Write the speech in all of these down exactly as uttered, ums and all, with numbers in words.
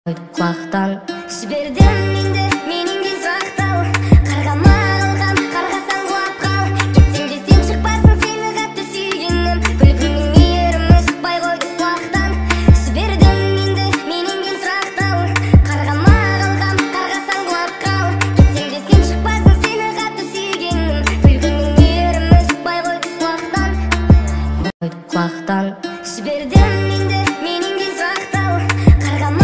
Құлақтан жібердім енді менің де тұрақтал. Қарғама қалғам, қарғасаң құлап қал. Кетсең де сен шықпасын, сені қатты сүйгенім. Күлкіңнің мейірімі шықпай қойды құлақтан. Жібердім енді менің де тұрақтал. Қарғама қалғам, қарғасаң құлап қал. Кетсең де сен шықпасын, сені қатты сүйгенім. Күлкіңнің мейірімі шықпай қойды құлақтан. Құлақтан жібердім енді менің де тұрақтал. Қарғама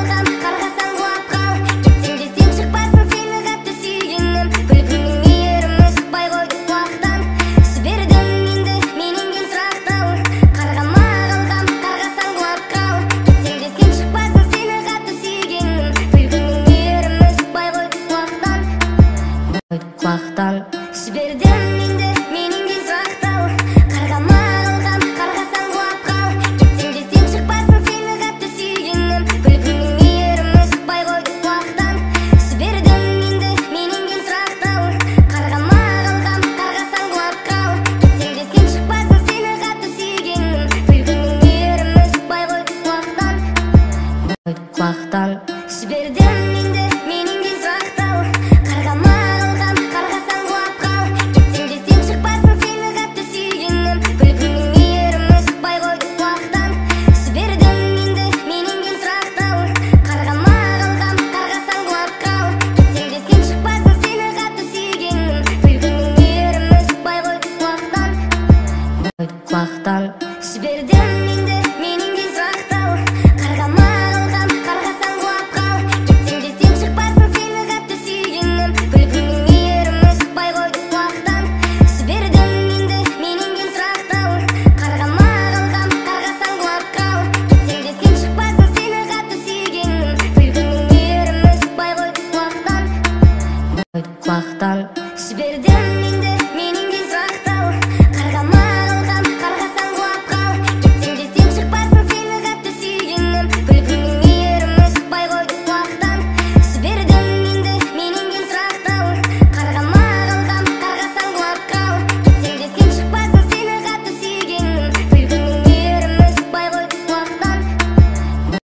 құлақтан жібердім енді менің де тұрақтал. Қарғама қалғам, қарғасаң құлап қал. Кетсең де сен шықпасын, сені қатты сүйгенім. Күлкіңнің мейірімі шықпай қойды құлақтан. Жібердім енді менің де тұрақтал. Қарғама қалғам, қарғасаң құлап қал. Кетсең де сен шықпасын, сені қатты сүйгенім. Күлкіңнің мейірімі шықпай қойды құлақтан. Құлақтан жібердім